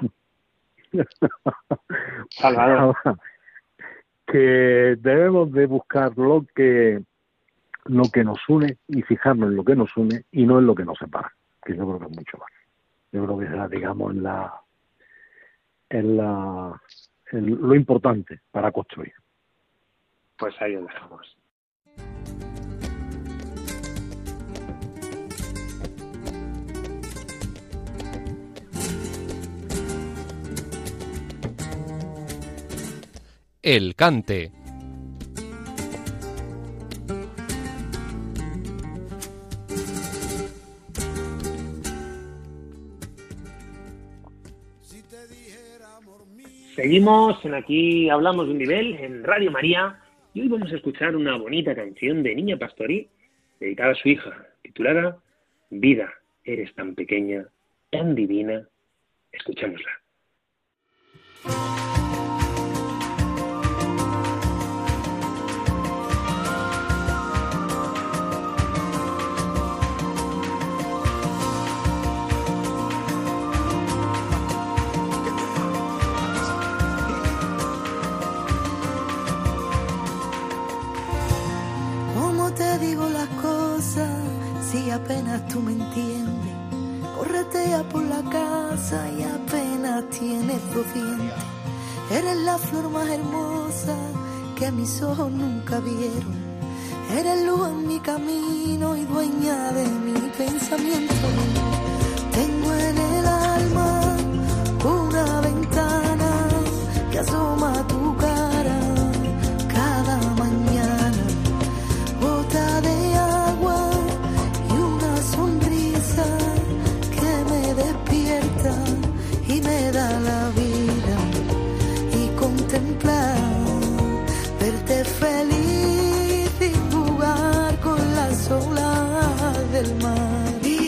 Salvador. Que debemos de buscar lo que lo que nos une y fijarnos en lo que nos une y no en lo que nos separa, que yo creo que es mucho más. Yo creo que es, digamos, en la en la en lo importante para construir. Pues ahí lo dejamos. El cante. Seguimos en Aquí Hablamos de un Nivel, en Radio María, y hoy vamos a escuchar una bonita canción de Niña Pastori dedicada a su hija, titulada Vida, eres tan pequeña, tan divina. Escuchémosla. Apenas tú me entiendes, corretea por la casa y apenas tienes dos dientes. Eres la flor más hermosa que mis ojos nunca vieron. Eres luz en mi camino y dueña de mi pensamiento. Tengo en el alma una ventana que asoma a tu cara cada mañana. Gota de agua y una sonrisa que me despierta y me da la vida. Y contemplar, verte feliz y jugar con las olas del mar.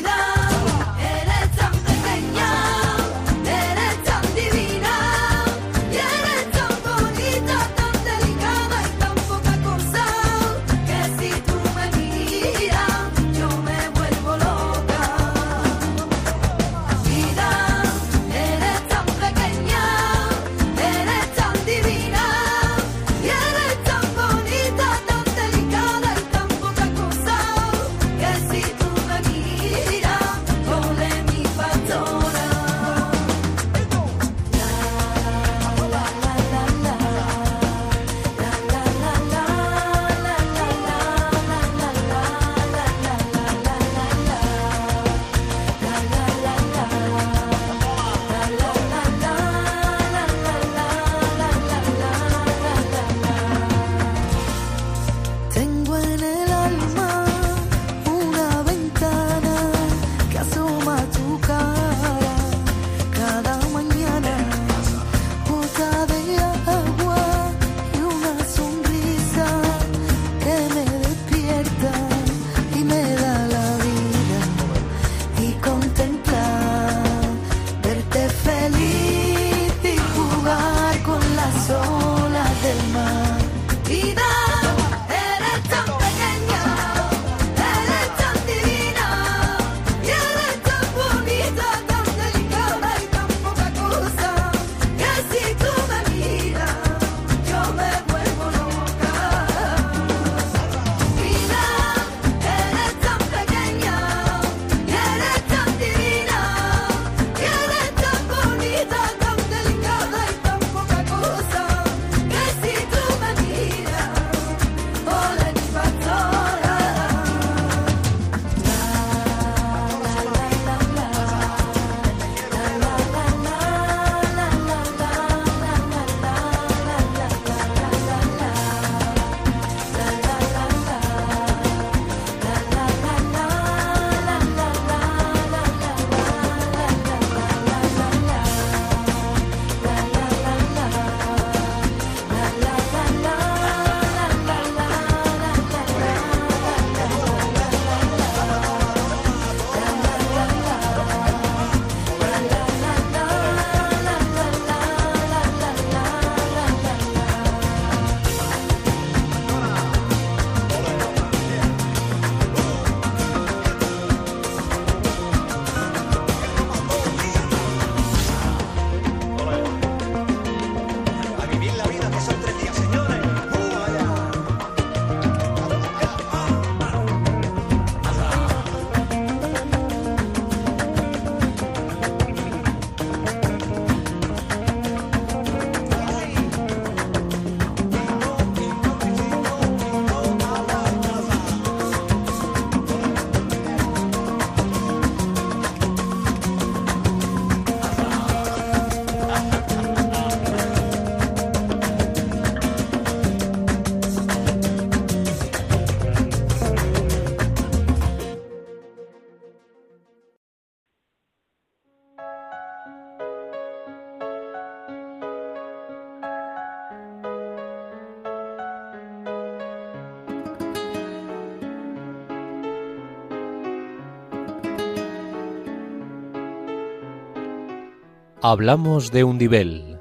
Hablamos de Undibel.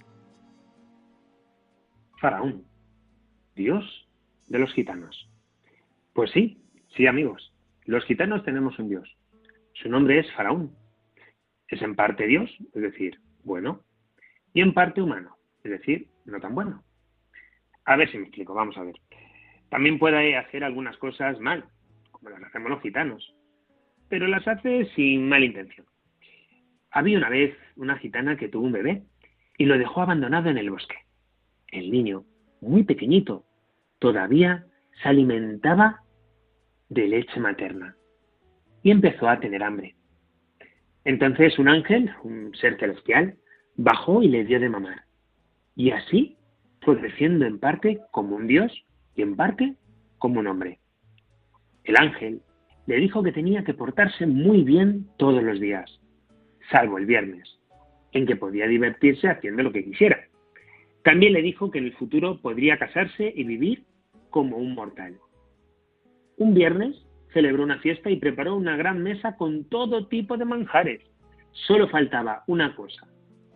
Faraón, dios de los gitanos. Pues sí, sí amigos, los gitanos tenemos un dios. Su nombre es Faraón. Es en parte Dios, es decir, bueno, y en parte humano, es decir, no tan bueno. A ver si me explico, vamos a ver. También puede hacer algunas cosas mal, como las hacemos los gitanos, pero las hace sin mala intención. Había una vez una gitana que tuvo un bebé y lo dejó abandonado en el bosque. El niño, muy pequeñito, todavía se alimentaba de leche materna y empezó a tener hambre. Entonces un ángel, un ser celestial, bajó y le dio de mamar. Y así fue creciendo en parte como un dios y en parte como un hombre. El ángel le dijo que tenía que portarse muy bien todos los días, salvo el viernes, en que podía divertirse haciendo lo que quisiera. También le dijo que en el futuro podría casarse y vivir como un mortal. Un viernes celebró una fiesta y preparó una gran mesa con todo tipo de manjares. Solo faltaba una cosa.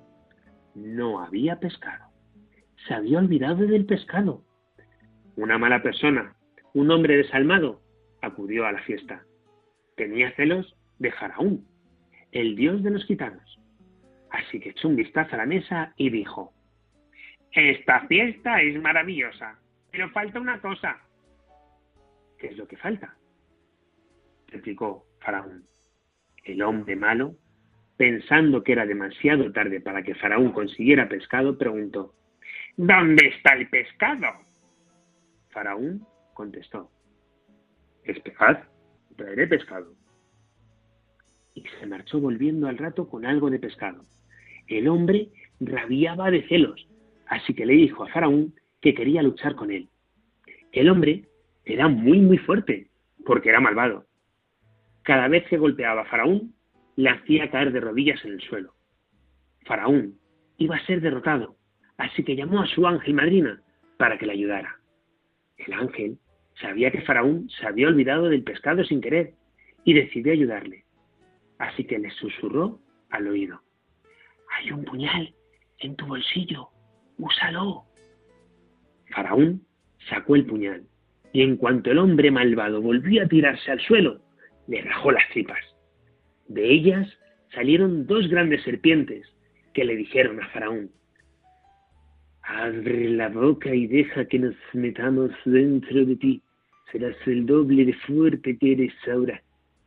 No había pescado. Se había olvidado del pescado. Una mala persona, un hombre desalmado, acudió a la fiesta. Tenía celos de Faraón, el dios de los gitanos. Así que echó un vistazo a la mesa y dijo: «Esta fiesta es maravillosa, pero falta una cosa». «¿Qué es lo que falta?», replicó Faraón. El hombre malo, pensando que era demasiado tarde para que Faraón consiguiera pescado, preguntó: «¿Dónde está el pescado?». Faraón contestó: «Esperad, traeré pescado». Y se marchó volviendo al rato con algo de pescado. El hombre rabiaba de celos, así que le dijo a Faraón que quería luchar con él. El hombre era muy muy fuerte, porque era malvado. Cada vez que golpeaba a Faraón, le hacía caer de rodillas en el suelo. Faraón iba a ser derrotado, así que llamó a su ángel madrina para que le ayudara. El ángel sabía que Faraón se había olvidado del pescado sin querer y decidió ayudarle. Así que le susurró al oído: «Hay un puñal en tu bolsillo, úsalo». Faraón sacó el puñal y en cuanto el hombre malvado volvió a tirarse al suelo, le rajó las tripas. De ellas salieron dos grandes serpientes que le dijeron a Faraón: «Abre la boca y deja que nos metamos dentro de ti. Serás el doble de fuerte que eres ahora».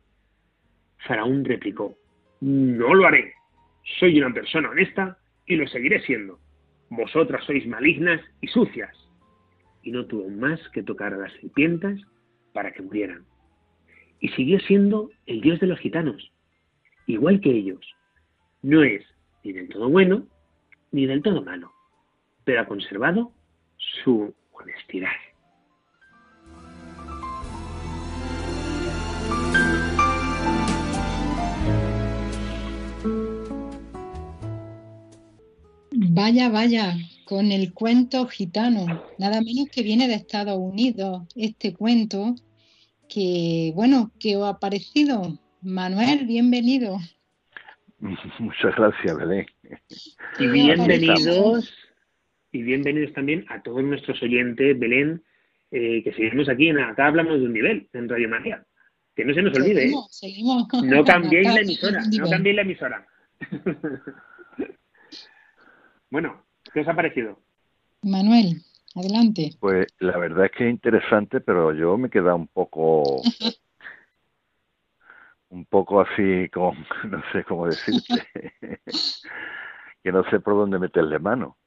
Faraón replicó: «No lo haré. Soy una persona honesta y lo seguiré siendo. Vosotras sois malignas y sucias». Y no tuvo más que tocar a las serpientes para que murieran. Y siguió siendo el dios de los gitanos, igual que ellos. No es ni del todo bueno ni del todo malo, pero ha conservado su honestidad. Vaya, vaya, con el cuento gitano, nada menos que viene de Estados Unidos, este cuento que, bueno, ¿qué os ha parecido? Manuel, bienvenido. Muchas gracias, Belén. Y bienvenidos, y bienvenidos también a todos nuestros oyentes, Belén, eh, que seguimos aquí en Acá Hablamos de un Nivel, en Radio María. Que no se nos olvide, seguimos, ¿eh? Seguimos. No cambiéis la emisora, no cambiéis la emisora. Bueno, ¿qué os ha parecido? Manuel, adelante. Pues la verdad es que es interesante, pero yo me he quedado un poco, un poco así, con, no sé cómo decirte, que no sé por dónde meterle mano.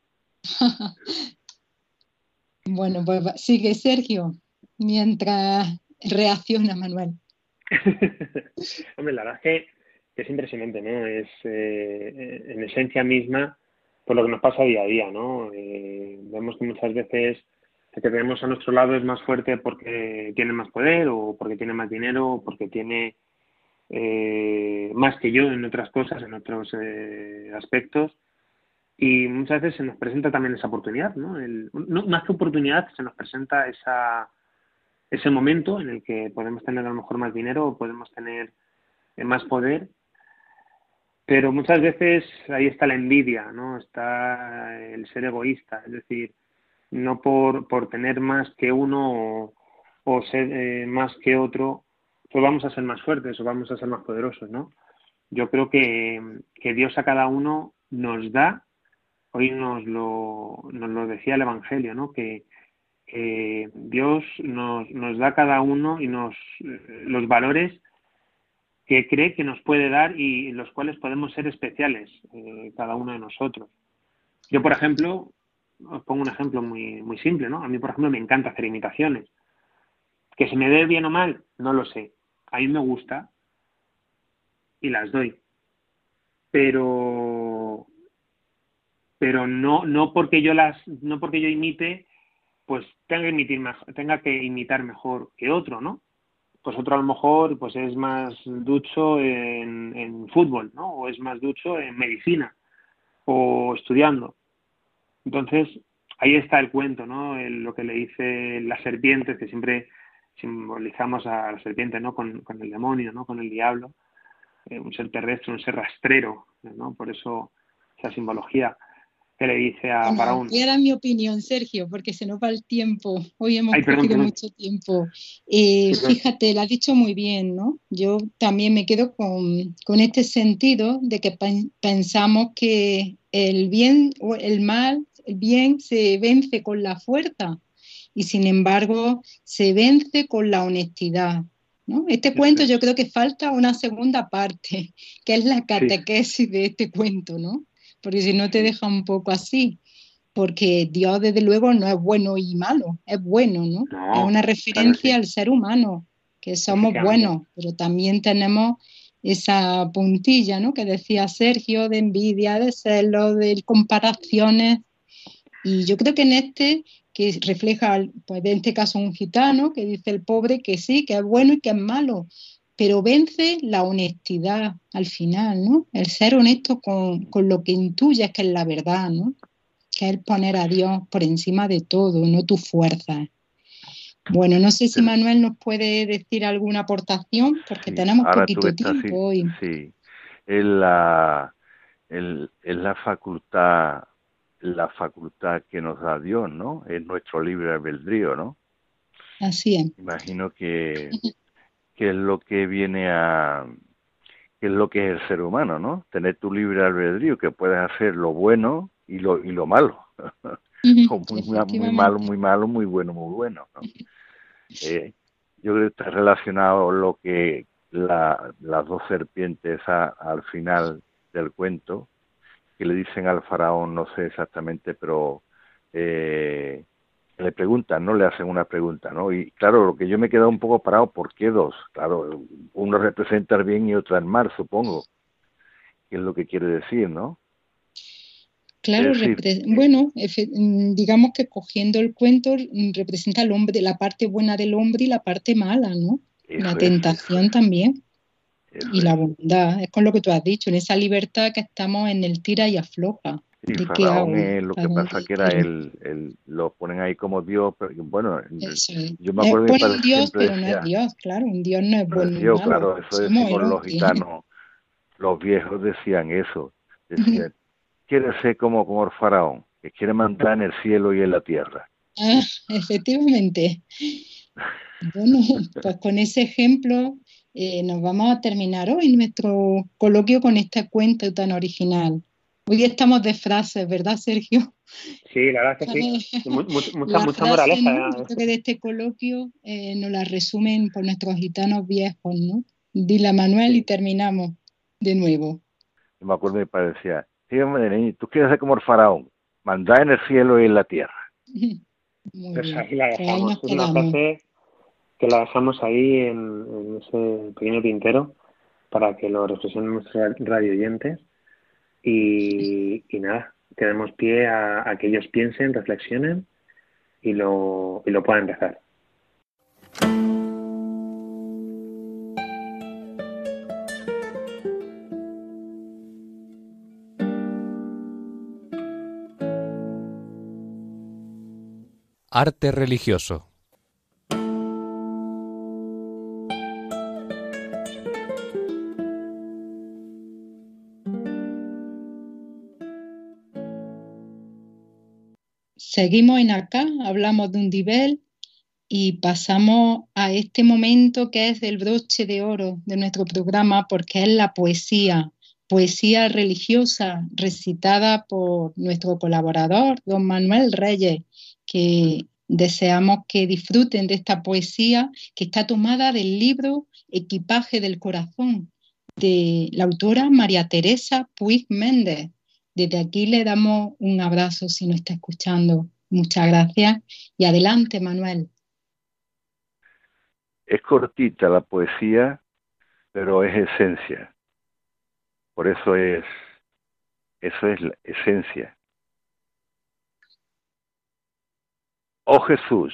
Bueno, pues sigue Sergio, mientras reacciona Manuel. Hombre, la verdad es que es impresionante, ¿no? Es eh, en esencia misma por lo que nos pasa día a día, ¿no? Eh, vemos que muchas veces el que tenemos a nuestro lado es más fuerte porque tiene más poder o porque tiene más dinero o porque tiene eh, más que yo en otras cosas, en otros eh, aspectos, y muchas veces se nos presenta también esa oportunidad, ¿no? El, no más que oportunidad, se nos presenta esa ese momento en el que podemos tener a lo mejor más dinero o podemos tener eh, más poder. Pero muchas veces ahí está la envidia, ¿no? Está el ser egoísta, es decir, no por, por tener más que uno o, o ser eh, más que otro, pues vamos a ser más fuertes o vamos a ser más poderosos, ¿no? Yo creo que, que Dios a cada uno nos da, hoy nos lo, nos lo decía el Evangelio, ¿no? Que eh, Dios nos, nos da a cada uno y nos eh, los valores que cree que nos puede dar y los cuales podemos ser especiales, eh, cada uno de nosotros. Yo, por ejemplo, os pongo un ejemplo muy, muy simple, ¿no? A mí, por ejemplo, me encanta hacer imitaciones. Que se me dé bien o mal, no lo sé. A mí me gusta y las doy. Pero pero no no porque yo las no porque yo imite, pues tenga que imitar mejor, tenga que imitar mejor que otro, ¿no? Pues otro a lo mejor pues es más ducho en, en fútbol, ¿no? O es más ducho en medicina o estudiando. Entonces, ahí está el cuento, ¿no? El, lo que le dice la serpiente, que siempre simbolizamos a la serpiente, ¿no? Con, con el demonio, ¿no? Con el diablo, eh, un ser terrestre, un ser rastrero, ¿no? Por eso esa simbología que le dice a Bueno, Faraón. voy a dar mi opinión, Sergio, porque se nos va el tiempo. Hoy hemos Ay, perdón, cogido perdón. mucho tiempo. Eh, Sí, fíjate, lo has dicho muy bien, ¿no? Yo también me quedo con, con este sentido de que pen- pensamos que el bien o el mal, el bien se vence con la fuerza y sin embargo se vence con la honestidad, ¿no? Este cuento yo creo que falta una segunda parte, que es la catequesis de este cuento, ¿no? Porque si no te deja un poco así, porque Dios desde luego no es bueno y malo, es bueno, ¿no? No, Es una claro referencia que al ser humano, que somos efectivamente. buenos, pero también tenemos esa puntilla, ¿no? Que decía Sergio, de envidia, de celos, de comparaciones, y yo creo que en este, que refleja, pues en este caso un gitano, que dice el pobre que sí, que es bueno y que es malo, pero vence la honestidad al final, ¿no? El ser honesto con, con lo que intuyes que es la verdad, ¿no? Que es poner a Dios por encima de todo, no tu fuerza. Bueno, no sé si Manuel nos puede decir alguna aportación, porque Sí, tenemos ahora tú poquito estás, sí, tiempo hoy. sí, es la, el, es la facultad, la facultad que nos da Dios, ¿no? Es nuestro libre albedrío, ¿no? Así es. Imagino que, que es lo que viene a, que es lo que es el ser humano, ¿no? Tener tu libre albedrío, que puedes hacer lo bueno y lo, y lo malo. O muy, muy malo, muy malo, muy bueno, muy bueno, ¿no? Eh, yo creo que está relacionado lo que la, las dos serpientes a, al final del cuento, que le dicen al faraón, no sé exactamente, pero eh, le preguntan, ¿no? Le hacen una pregunta, ¿no? Y claro, lo que yo me he quedado un poco parado, ¿por qué dos? Claro, uno representa el bien y otro el mal, supongo, que es lo que quiere decir, ¿no? Claro, Es decir, repre- bueno, efe- mm, digamos que cogiendo el cuento mm, representa al hombre, la parte buena del hombre y la parte mala, ¿no? La eso es, tentación eso es, también eso y la es. bondad. Es con lo que tú has dicho, en esa libertad que estamos en el tira y afloja. Y ¿De qué hago? Faraón es lo que ¿Para pasa dónde que era tiro? el, el lo ponen ahí como Dios, pero bueno, Eso es. yo me Eh, acuerdo que mi pone padre un Dios, siempre pero no es decía, Dios, claro, un Dios no es no es bueno ni Dios, malo, claro, eso somos decimos el los hombre. gitanos, los viejos decían eso, decían, quiere ser como, como el Faraón, que quiere mandar en el cielo y en la tierra. Ah, efectivamente. Bueno, pues con ese ejemplo eh, nos vamos a terminar hoy nuestro coloquio con este cuento tan original. Hoy estamos de frases, ¿verdad, Sergio? Sí, la verdad que sí. Mu- Mucha, mucha, Las mucha frases, moraleja. ¿no? Yo ¿eh? creo que de este coloquio eh, nos las resumen por nuestros gitanos viejos, ¿no? Dile a Manuel y Sí. terminamos de nuevo. Yo me acuerdo que mi padre decía, sí, hombre, niño, tú quieres ser como el Faraón, mandar en el cielo y en la tierra. Muy Pues bien, ahí la pues ahí dejamos. nos Es una quedamos. frase que la dejamos ahí en, en ese pequeño tintero para que lo reflexionen nuestros radio oyentes. Y, y nada, que demos pie a, a que ellos piensen, reflexionen y lo, y lo puedan rezar. Arte religioso. Seguimos en acá, hablamos de un nivel y pasamos a este momento que es el broche de oro de nuestro programa, porque es la poesía, poesía religiosa recitada por nuestro colaborador, don Manuel Reyes, que deseamos que disfruten de esta poesía que está tomada del libro Equipaje del Corazón, de la autora María Teresa Puig Méndez. Desde aquí le damos un abrazo si nos está escuchando. Muchas gracias y adelante, Manuel. Es cortita la poesía, pero es esencia. Por eso es, eso es la esencia. Oh Jesús,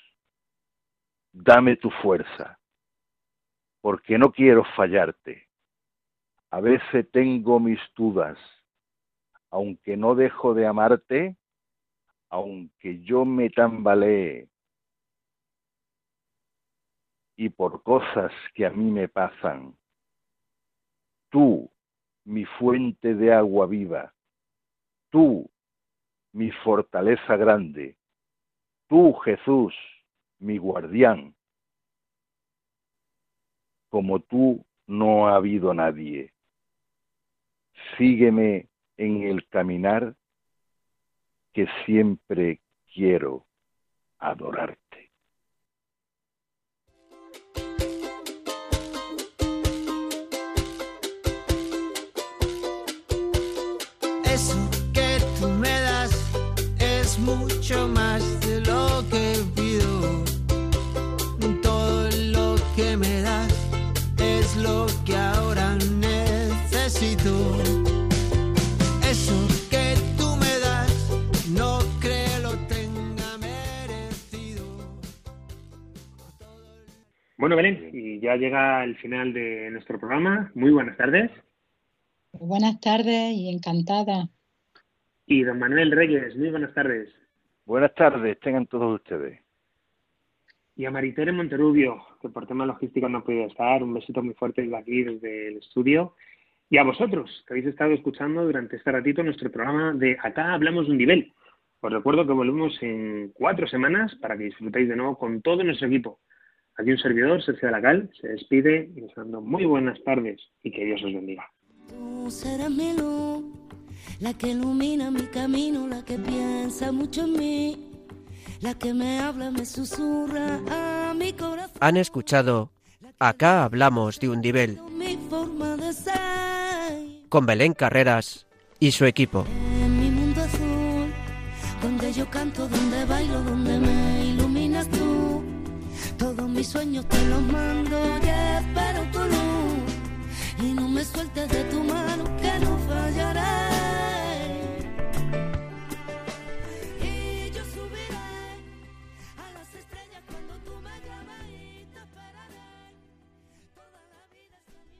dame tu fuerza, porque no quiero fallarte. A veces tengo mis dudas, aunque no dejo de amarte, aunque yo me tambalee. Y por cosas que a mí me pasan, tú, mi fuente de agua viva, tú, mi fortaleza grande, tú, Jesús, mi guardián, como tú no ha habido nadie. Sígueme en el caminar que siempre quiero adorarte. Eso que tú me das es mucho más de lo que pido. Todo lo que me das es lo que ahora necesito. Eso que tú me das no creo lo tenga merecido. Bueno, Belén, y ya llega el final de nuestro programa. Muy buenas tardes. Buenas tardes y encantada. Y don Manuel Reyes, muy buenas tardes. Buenas tardes, tengan todos ustedes. Y a Maritere Monterrubio, que por temas logísticos no ha podido estar, un besito muy fuerte desde aquí, desde el estudio. Y a vosotros, que habéis estado escuchando durante este ratito nuestro programa de Acá Hablamos de un Nivel. Os recuerdo que volvemos en cuatro semanas para que disfrutéis de nuevo con todo nuestro equipo. Aquí un servidor, Sergio de la Cal, se despide deseando muy buenas tardes y que Dios os bendiga. Tú serás mi luz, la que ilumina mi camino, la que piensa mucho en mí, la que me habla, me susurra a mi corazón. Han escuchado Acá Hablamos de un Nivel Mi forma de ser. con Belén Carreras y su equipo. En mi mundo azul, donde yo canto, donde bailo, donde me iluminas tú. Todos mis sueños te los mando y espero tu luz. Y no me sueltes de tu mano, que no fallará.